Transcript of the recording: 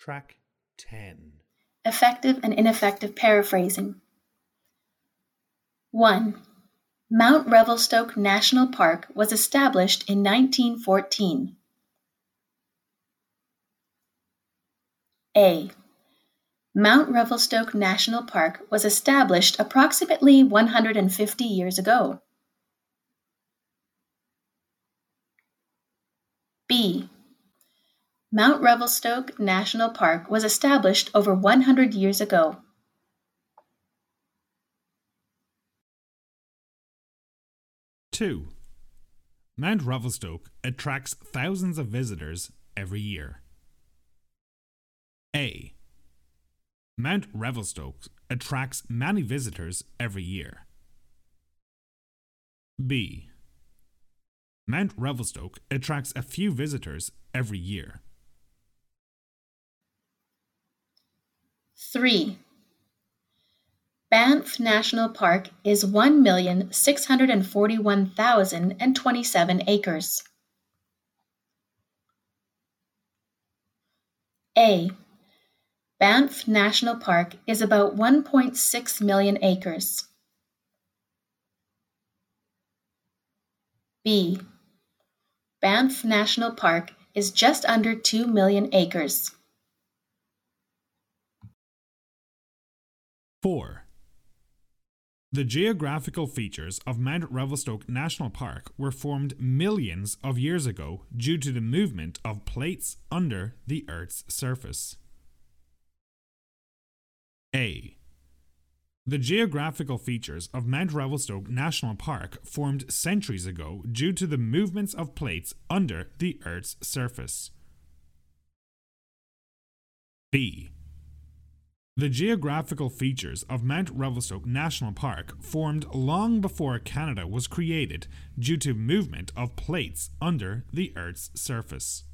Track 10. Effective and ineffective paraphrasing. 1. Mount Revelstoke National Park was established in 1914. A. Mount Revelstoke National Park was established approximately 150 years ago. B. Mount Revelstoke National Park was established over 100 years ago. Two. Mount Revelstoke attracts thousands of visitors every year. A. Mount Revelstoke attracts many visitors every year. B. Mount Revelstoke attracts a few visitors every year. 3. Banff National Park is 1,641,027 acres. A. Banff National Park is about 1.6 million acres. B. Banff National Park is just under 2 million acres. 4. The geographical features of Mount Revelstoke National Park were formed millions of years ago due to the movement of plates under the Earth's surface. A. The geographical features of Mount Revelstoke National Park formed centuries ago due to the movements of plates under the Earth's surface. B. The geographical features of Mount Revelstoke National Park formed long before Canada was created due to movement of plates under the Earth's surface.